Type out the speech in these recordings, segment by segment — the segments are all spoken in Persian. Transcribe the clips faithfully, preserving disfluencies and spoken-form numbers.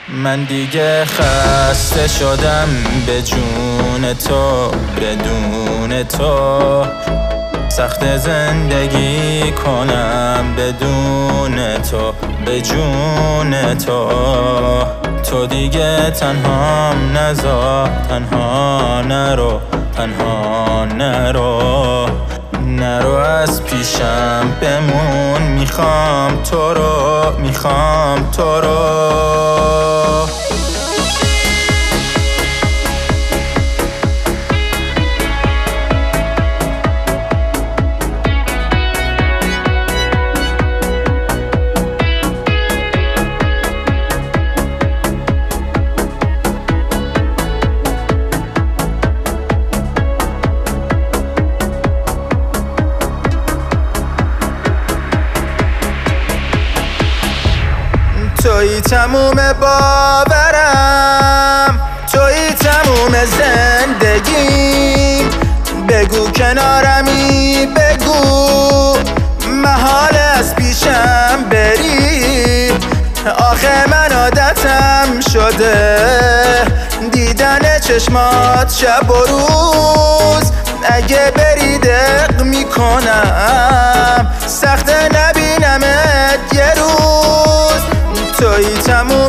من دیگه خسته شدم به جون تو، بدون تو سخت زندگی کنم بدون تو، به جون تو. تو دیگه تنهام نذار، تنها نرو، تنها نرو، نرو از پیشم بمون. میخوام تو رو، میخوام تو رو. توی تموم باورم، توی تموم زندگیم. بگو کنارمی، بگو محال از پیشم بری. آخه من عادتم شده دیدن چشمات شب و روز. اگه بری دق میکنم، سخت نبینمت یه روز. توی تموم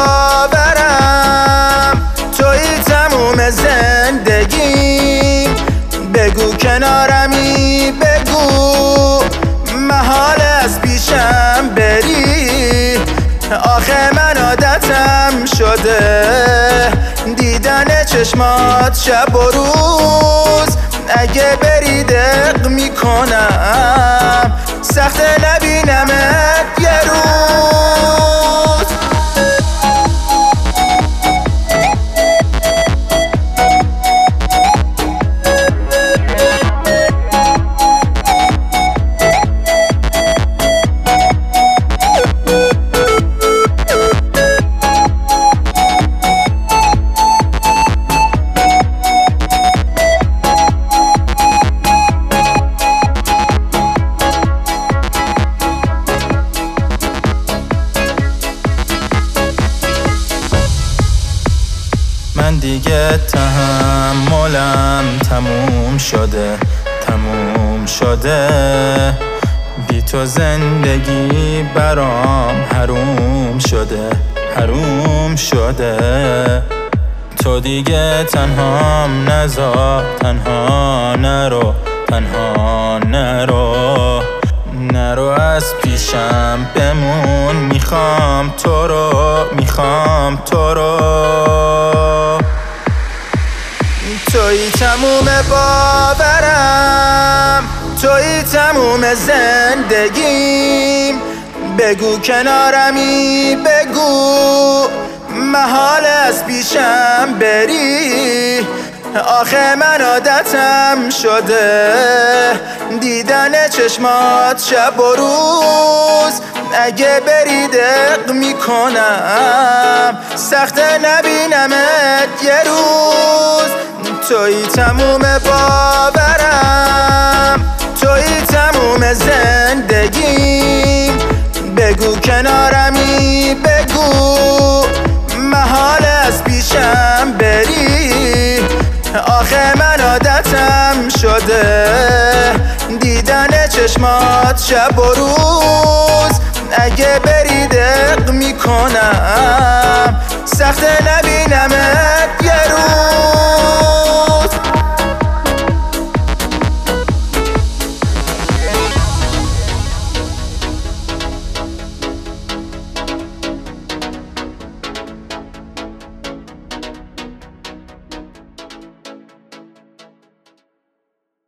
باورم، توی تموم زندگیم. بگو کنارمی، بگو محال از پیشم بری. آخه من عادتم شده دیدن چشمات شب و روز. اگه بری دق میکنم، سخت نبینمت یه روز. من دیگه تحملم تموم شده، تموم شده. بی تو زندگی برام حروم شده، حروم شده. تو دیگه تنهام نذار، تنها نرو، تنها نرو، نرو از پیشم بمون. میخوام تو رو، میخوام تو رو. توی تموم باورم، توی تموم زندگیم. بگو کنارمی، بگو محال از پیشم بری. آخه من عادتم شده دیدن چشمات شب و روز. اگه بری دق میکنم، سخت نبینمت یه روز. توی تموم باورم، توی تموم زندگیم. بگو کنارمی، بگو محال از پیشم بری. آخه من عادتم شده دیدن چشمات شب و روز. اگه بری دق میکنم، سخت نبینمت